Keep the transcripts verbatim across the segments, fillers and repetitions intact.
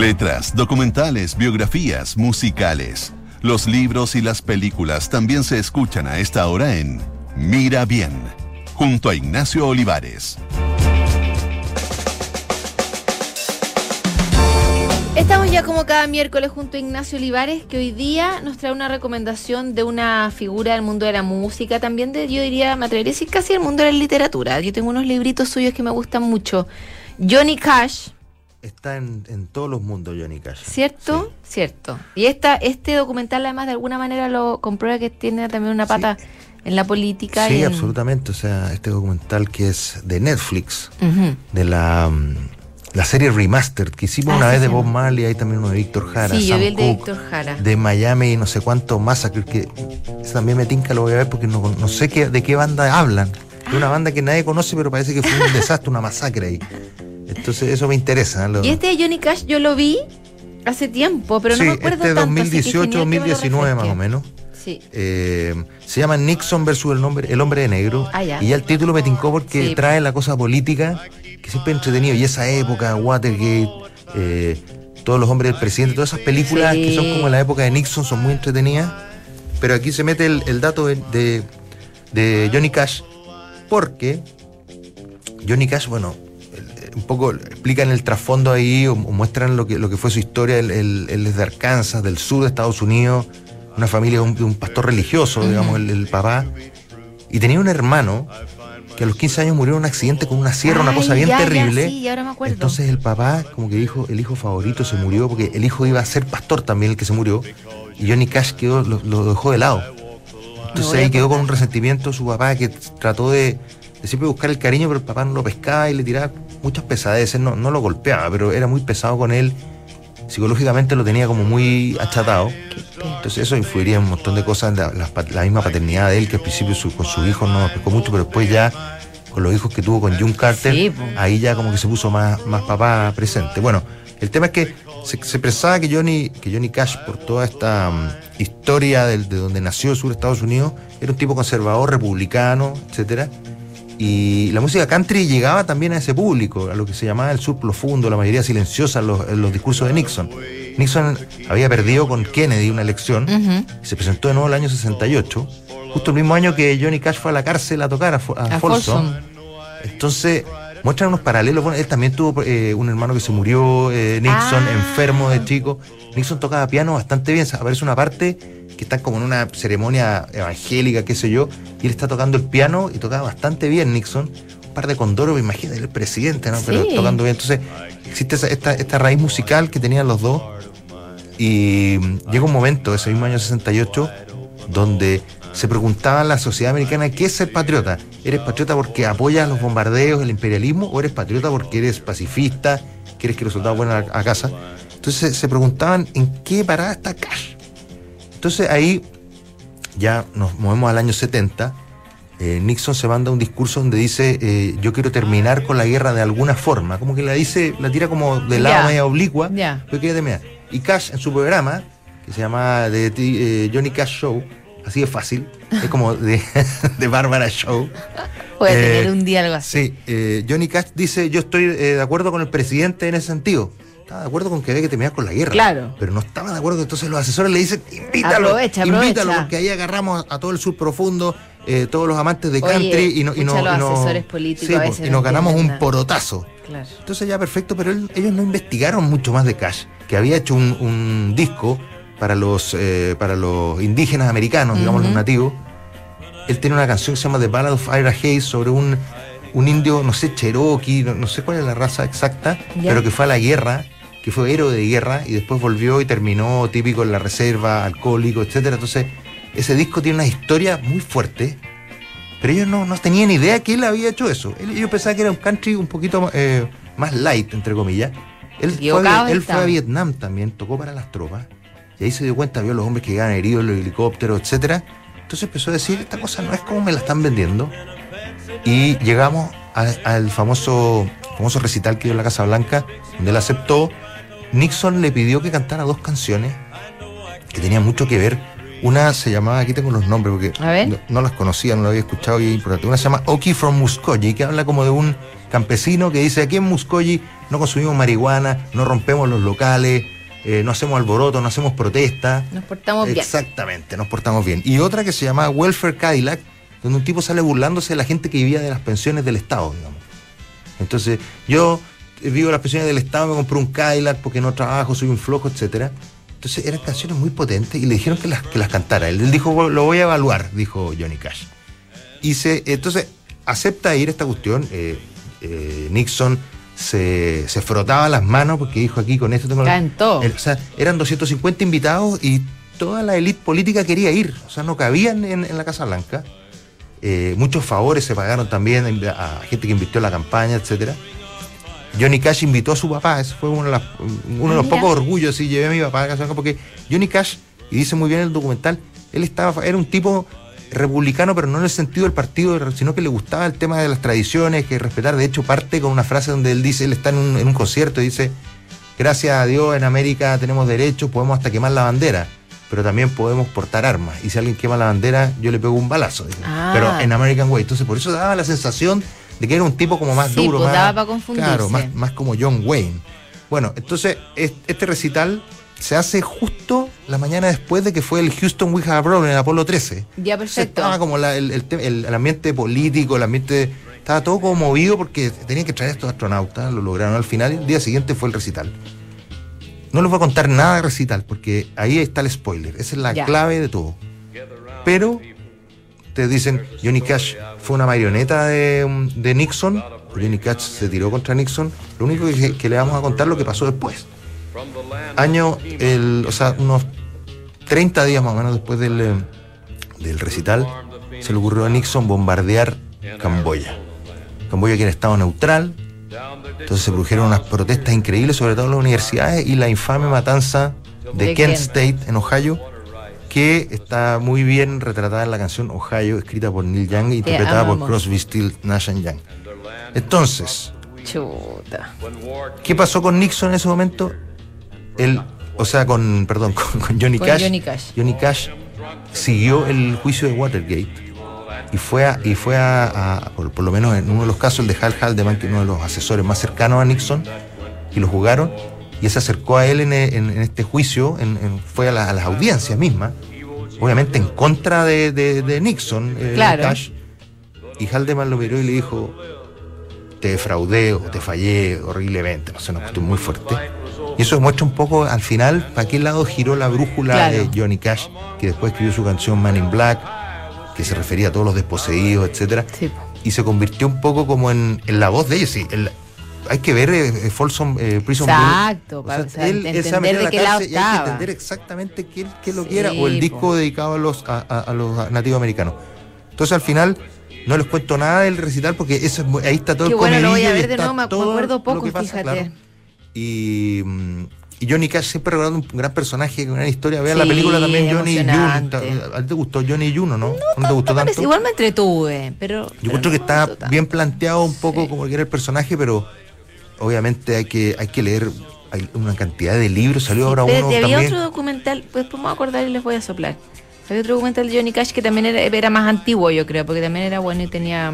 Letras, documentales, biografías, musicales. Los libros y las películas también se escuchan a esta hora en Mira Bien, junto a Ignacio Olivares. Estamos ya como cada miércoles junto a Ignacio Olivares, que hoy día nos trae una recomendación de una figura del mundo de la música, también de, yo diría, me atrevería a decir casi del mundo de la literatura. Yo tengo unos libritos suyos que me gustan mucho. Johnny Cash. Está en, en todos los mundos Johnny Cash. ¿Cierto? Sí. Cierto. Y esta, este documental además de alguna manera lo comprueba que tiene también una pata sí. en la política. Sí, y en... absolutamente. O sea, este documental que es de Netflix, uh-huh. de la... La serie Remastered, que hicimos ah, una sí, vez de Bob Marley, hay también uno de Víctor Jara, sí, Sam yo vi el de Cooke, Víctor Jara. De Miami y no sé cuánto Massacre, que ese también me tinca, lo voy a ver porque no, no sé qué, de qué banda hablan. Ah. De una banda que nadie conoce, pero parece que fue un desastre, una masacre ahí. Entonces eso me interesa. Lo... Y este de Johnny Cash yo lo vi hace tiempo, pero sí, no me acuerdo este tanto. dos mil dieciocho, dos mil diecinueve más o menos. Sí. Eh, se llama Nixon versus el hombre, el hombre de negro. Ah, ya. Y ya el título me tincó porque sí. trae la cosa política, que siempre es entretenido. Y esa época, Watergate, eh, todos los hombres del presidente, todas esas películas sí. que son como en la época de Nixon, son muy entretenidas. Pero aquí se mete el, el dato de, de, de Johnny Cash, porque Johnny Cash, bueno, un poco explican el trasfondo ahí, o, o muestran lo que, lo que fue su historia. Él, él, él es de Arkansas, del sur de Estados Unidos, una familia de un, de un pastor religioso, uh-huh. digamos, el, el papá, y tenía un hermano que a los quince años murió en un accidente con una sierra, Ay, una cosa bien ya, terrible. Ya, sí, ahora me acuerdo. Entonces el papá, como que dijo, el hijo favorito se murió, porque el hijo iba a ser pastor también, el que se murió, y Johnny Cash quedó, lo, lo dejó de lado. Entonces ahí quedó con un resentimiento su papá, que trató de, de siempre buscar el cariño, pero el papá no lo pescaba y le tiraba muchas pesadeces, no, no lo golpeaba, pero era muy pesado con él. Psicológicamente lo tenía como muy achatado. Entonces eso influiría en un montón de cosas, la, la, la misma paternidad de él, que al principio su, con sus hijos no nos pescó mucho, pero después ya con los hijos que tuvo con June Carter, sí, ahí ya como que se puso más, más papá presente. Bueno, el tema es que se, se pensaba que Johnny, que Johnny Cash, por toda esta um, historia de, de donde nació el sur de Estados Unidos, era un tipo conservador, republicano, etcétera. Y la música country llegaba también a ese público, a lo que se llamaba el sur profundo, la mayoría silenciosa en los, en los discursos de Nixon. Nixon había perdido con Kennedy una elección, uh-huh. y se presentó de nuevo el año sesenta y ocho, justo el mismo año que Johnny Cash fue a la cárcel a tocar a, a, a Folsom. Entonces muestran unos paralelos. Bueno, él también tuvo eh, un hermano que se murió, eh, Nixon, ah. enfermo de chico. Nixon tocaba piano bastante bien. Aparece una parte que está como en una ceremonia evangélica, qué sé yo, y él está tocando el piano y tocaba bastante bien Nixon. Un par de condoros, imagínate, el presidente, ¿no? Sí. Pero tocando bien. Entonces existe esa, esta, esta raíz musical que tenían los dos, y llega un momento, ese mismo año sesenta y ocho, donde se preguntaba a la sociedad americana: ¿qué es ser patriota? ¿Eres patriota porque apoyas los bombardeos, el imperialismo, o eres patriota porque eres pacifista, quieres que los soldados vuelvan a, a casa? Entonces se preguntaban en qué parada está Cash. Entonces ahí ya nos movemos al año setenta. eh, Nixon se manda un discurso donde dice eh, yo quiero terminar con la guerra de alguna forma, como que la dice, la tira como de lado, yeah. media oblicua, yeah. yo quería terminar. Y Cash, en su programa, que se llama The eh, Johnny Cash Show, así de fácil, es como de, de Bárbara Show. Puede eh, tener un día algo así. Sí, eh, Johnny Cash dice: yo estoy eh, de acuerdo con el presidente en ese sentido. Estaba de acuerdo con que había que terminar con la guerra. Claro. Pero no estaba de acuerdo. Entonces los asesores le dicen: invítalo, aprovecha, invítalo, aprovecha. porque ahí agarramos a todo el sur profundo, eh, todos los amantes de country. Oye, y, no, y, no, los y, no, asesores políticos sí, a veces y nos no ganamos un nada. porotazo. Claro. Entonces ya perfecto, pero él, ellos no investigaron mucho más de Cash, que había hecho un, un disco para los, eh, para los indígenas americanos, uh-huh. digamos los nativos. Él tiene una canción que se llama The Ballad of Ira Hayes, sobre un, un indio, no sé, cherokee, no, no sé cuál es la raza exacta, ¿ya? Pero que fue a la guerra, que fue héroe de guerra y después volvió y terminó típico en la reserva, alcohólico, etcétera. Entonces ese disco tiene una historia muy fuerte, pero ellos no, no tenían idea que él había hecho eso. Ellos pensaban que era un country un poquito eh, más light, entre comillas. Él, fue a, él fue a Vietnam también, tocó para las tropas, y ahí se dio cuenta, vio a los hombres que llegaban heridos en los helicópteros, etcétera. Entonces empezó a decir: esta cosa no es como me la están vendiendo. Y llegamos a, al famoso, famoso recital que dio en la Casa Blanca, donde él aceptó. Nixon le pidió que cantara dos canciones que tenían mucho que ver. Una se llamaba, aquí tengo los nombres porque no, no las conocía, no las había escuchado y es importante. Una se llama Oki from Muskoji, que habla como de un campesino que dice: aquí en Muskoji no consumimos marihuana, no rompemos los locales, eh, no hacemos alboroto, no hacemos protesta. Nos portamos bien. Exactamente, nos portamos bien. Y otra que se llama Welfare Cadillac, donde un tipo sale burlándose de la gente que vivía de las pensiones del Estado, digamos. Entonces, yo vivo de las pensiones del Estado, me compré un Cadillac porque no trabajo, soy un flojo, etcétera. Entonces eran canciones muy potentes y le dijeron que las, que las cantara. Él dijo: lo voy a evaluar, dijo Johnny Cash. Y se, entonces acepta ir a esta cuestión. Eh, eh, Nixon se, se frotaba las manos porque dijo: aquí con esto tengo... Cantó. El, o sea, eran doscientos cincuenta invitados y toda la élite política quería ir. O sea, no cabían en, en la Casa Blanca. Eh, muchos favores se pagaron también a, a gente que invirtió en la campaña, etcétera. Johnny Cash invitó a su papá, ese fue uno de, las, uno de los pocos orgullos, sí, llevé a mi papá a la Casa Blanca, porque Johnny Cash, y dice muy bien en el documental, él estaba, era un tipo republicano, pero no en el sentido del partido, sino que le gustaba el tema de las tradiciones, que respetar. De hecho, parte con una frase donde él dice, él está en un, en un concierto y dice: gracias a Dios en América tenemos derechos, podemos hasta quemar la bandera, pero también podemos portar armas, y si alguien quema la bandera, yo le pego un balazo, ah. pero en American Way. Entonces por eso daba la sensación de que era un tipo como más sí, duro, pues más, daba para confundirse. Claro, más, más como John Wayne. Bueno, entonces este recital se hace justo la mañana después de que fue el Houston We Have a Problem, en Apolo trece. Ya, perfecto. Estaba como la, el, el, el, el ambiente político, el ambiente... Estaba todo como movido porque tenían que traer a estos astronautas, lo lograron al final, y el día siguiente fue el recital. No les voy a contar nada de recital, porque ahí está el spoiler, esa es la ya. clave de todo. Pero... te dicen, Johnny Cash fue una marioneta de, de Nixon, Johnny Cash se tiró contra Nixon. Lo único que, que le vamos a contar lo que pasó después. Año, el, o sea, unos treinta días más o menos después del, del recital, se le ocurrió a Nixon bombardear Camboya. Camboya, que era estado neutral. Entonces se produjeron unas protestas increíbles, sobre todo en las universidades, y la infame matanza de, de Kent State, en Ohio, que está muy bien retratada en la canción Ohio, escrita por Neil Young e interpretada por Crosby, Stills, Nash and Young. Entonces, chuta. ¿Qué pasó con Nixon en ese momento? Él, o sea, con, perdón, con, con Johnny con Cash. Johnny Cash. Johnny Cash siguió el juicio de Watergate y fue a, y fue a, a por, por lo menos en uno de los casos, el de Hal Haldeman, que es uno de los asesores más cercanos a Nixon, y lo jugaron. Y se acercó a él en, en, en este juicio, en, en, fue a, la, a las audiencias mismas, obviamente en contra de, de, de Nixon, eh, claro. Cash. Y Haldeman lo miró y le dijo: te defraudé o te fallé horriblemente, no sé, una cuestión muy fuerte. Y eso demuestra un poco al final para qué lado giró la brújula claro. de Johnny Cash, que después escribió su canción Man in Black, que se refería a todos los desposeídos, etcétera. Sí. Y se convirtió un poco como en, en la voz de ellos, sí, el, hay que ver eh, Folsom eh, Prison Blues. Exacto, para o sea, él, entender de qué lado estaba. Y hay que entender exactamente qué, qué lo sí, quiera, o el disco po. dedicado a los, a, a, a los nativos americanos. Entonces al final no les cuento nada del recital porque eso, ahí está todo qué el bueno, lo voy a ver de nuevo, me acuerdo poco, pasa, fíjate. Claro. Y, y Johnny Cash siempre recordando un gran personaje, una gran historia. Vean sí, la película también, Johnny June. ¿A ti te gustó Johnny June o no? No, ¿No te gustó no, tanto? Igual me entretuve, pero... Yo creo no que está tanto. bien planteado un poco sí. como que era el personaje, pero... obviamente hay que hay que leer hay una cantidad de libros, salió sí, ahora uno había también. Otro documental, pues podemos acordar y les voy a soplar. Había otro documental de Johnny Cash que también era, era más antiguo, yo creo, porque también era bueno y tenía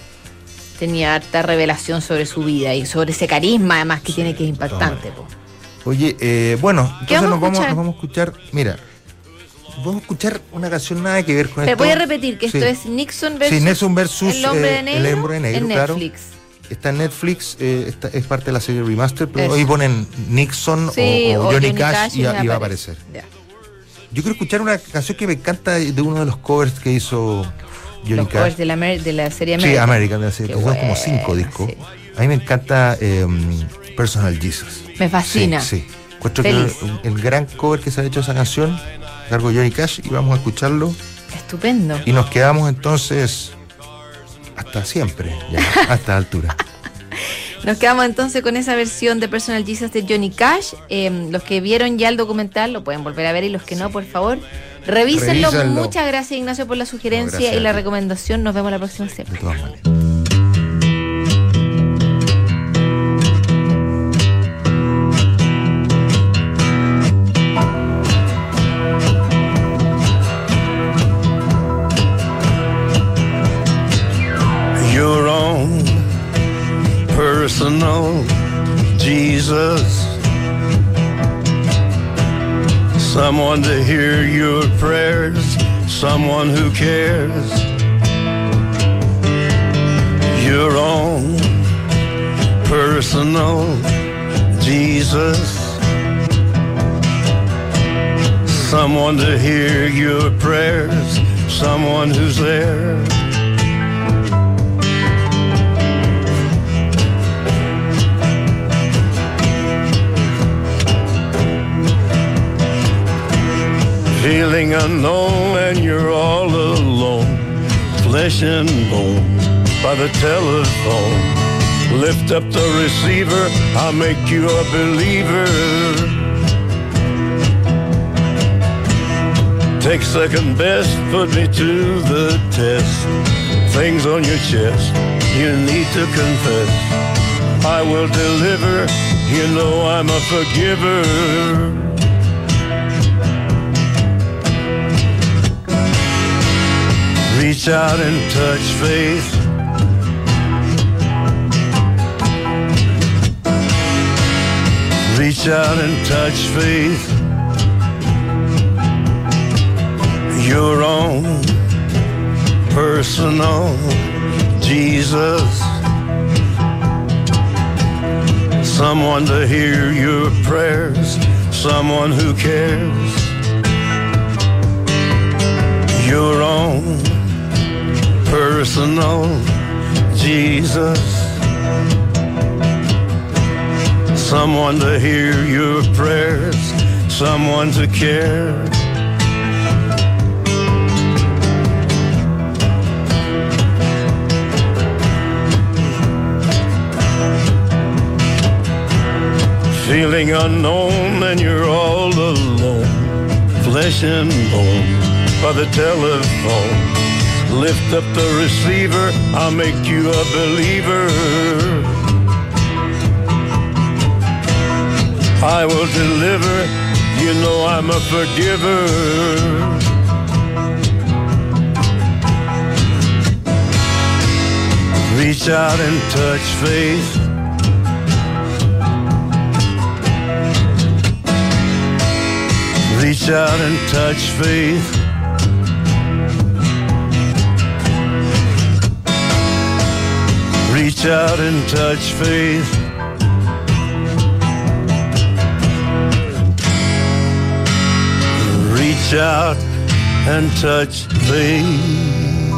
tenía harta revelación sobre su vida y sobre ese carisma además que sí, tiene, que es impactante. Po. Oye, eh, bueno, entonces vamos nos vamos, nos vamos a escuchar, mira, vamos a escuchar una canción nada que ver con Pero esto. voy a repetir que esto sí. es Nixon versus, sí, Nixon versus el hombre de eh, negro, el hombre de negro en claro. Netflix. Está en Netflix, eh, está, es parte de la serie Remaster, pero Eso. Ahí ponen Nixon sí, o, o, o Johnny, Johnny Cash, Cash y, y va a aparecer. Ya. Yo quiero escuchar una canción que me encanta de uno de los covers que hizo Johnny los Cash. covers de la, de la serie American. Sí, American, de la serie, que son como cinco discos. Sí. A mí me encanta eh, Personal Jesus. Me fascina. Sí, sí. Encuentro que el, el gran cover que se ha hecho esa canción, a cargo de Johnny Cash, y vamos a escucharlo. Estupendo. Y nos quedamos entonces hasta siempre, ya, a esta altura. Nos quedamos entonces con esa versión de Personal Jesus de Johnny Cash. Eh, los que vieron ya el documental lo pueden volver a ver y los que no, por favor, revísenlo. Revísenlo. Muchas gracias, Ignacio, por la sugerencia no, y la recomendación. Nos vemos la próxima semana. De todas maneras. personal Jesus. Someone to hear your prayers, someone who cares. Your own personal Jesus. Someone to hear your prayers, someone who's there. Feeling unknown and you're all alone, flesh and bone by the telephone. Lift up the receiver, I'll make you a believer. Take second best, put me to the test. Things on your chest, you need to confess. I will deliver, you know I'm a forgiver. Reach out and touch faith. Reach out and touch faith. Your own personal Jesus. Someone to hear your prayers, someone who cares. Your own personal Jesus. Someone to hear your prayers, someone to care. Feeling unknown and you're all alone, flesh and bone by the telephone. Lift up the receiver, I'll make you a believer. I will deliver, you know I'm a forgiver. Reach out and touch faith. Reach out and touch faith. Reach out and touch faith. Reach out and touch faith.